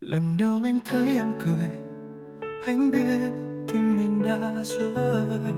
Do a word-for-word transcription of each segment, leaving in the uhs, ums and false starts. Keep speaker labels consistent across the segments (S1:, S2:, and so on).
S1: Lần đầu anh thấy em cười, anh biết tim mình đã rơi.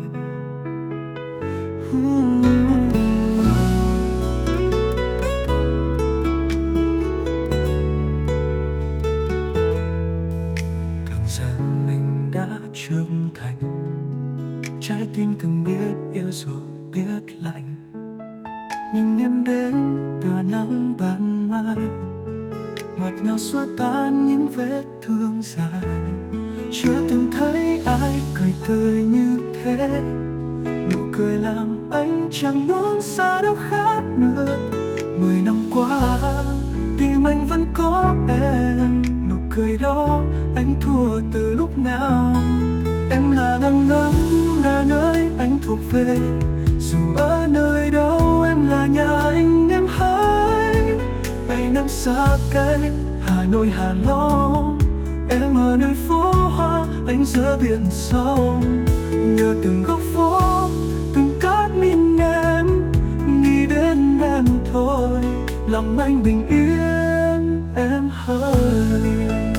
S1: Tưởng rằng mình đã trưởng thành, trái tim từng biết yêu rồi biết lạnh. Nhưng em đến tựa nắng ban mai, ngọt ngào xua tan những vết thương dài. Chưa từng thấy ai cười tươi như thế, nụ cười làm anh chẳng muốn xa đâu khác nữa. Mười năm qua tim anh vẫn có em, nụ cười đó anh thua từ lúc nào. Em là nắng ấm, là nơi anh thuộc về, dù ở nơi đâu em là nhà anh em hỡi. Bảy năm xa cách, Hà Nội Hạ Long, em ở nơi phố hoa, anh giữa biển sông. Nhớ từng góc phố, từng cát min em, nghĩ đến em thôi, lòng anh bình yên em hỡi.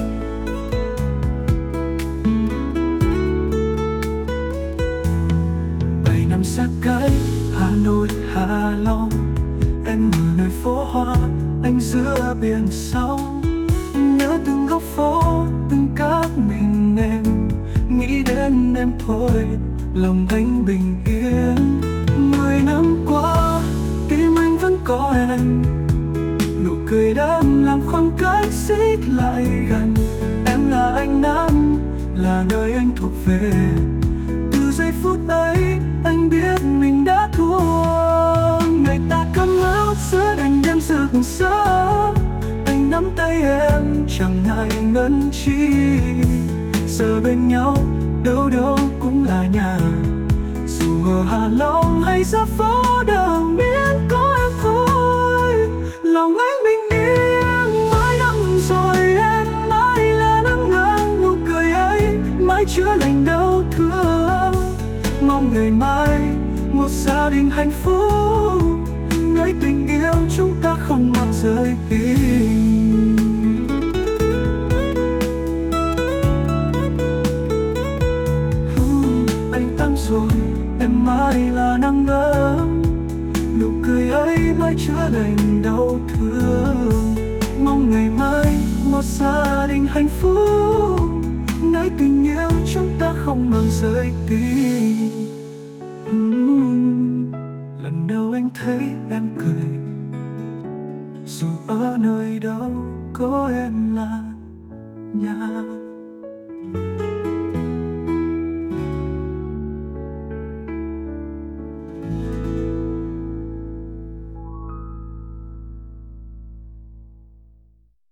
S1: Bảy năm xa cách, Hà Nội Hạ Long, em ở nơi phố hoa, anh giữa biển sông. Nhớ từng góc phố, từng cát mình em, nghĩ đến em thôi, lòng anh bình yên. Mười năm qua, tim anh vẫn có em, nụ cười đơm làm khoảng cách xích lại gần. Em là anh Nam, là nơi anh thuộc về, từ giây phút ấy anh biết mình đã thua. Người ta cấm áo giữa đành đêm rực rỡ, anh nắm tay em chẳng ngại ngần chi. Giờ bên nhau đâu đâu cũng là nhà, dù ở Hạ Long hay ra phố đâu miễn có em thôi, lòng anh bình yên. Mãi năm rồi em mãi là nắng ấm, nụ cười ấy mãi chữa lành đau thương. Mong ngày mai một gia đình hạnh phúc, nơi tình yêu chúng ta không mang rời tim. Anh tăng rồi, em mãi là nắng ấm, nụ cười ấy mãi chữa lành đau thương. Mong ngày mai một gia đình hạnh phúc, nơi tình yêu chúng ta không mang rời tim. Lần đầu anh thấy em cười, dù ở nơi đâu có em là nhà.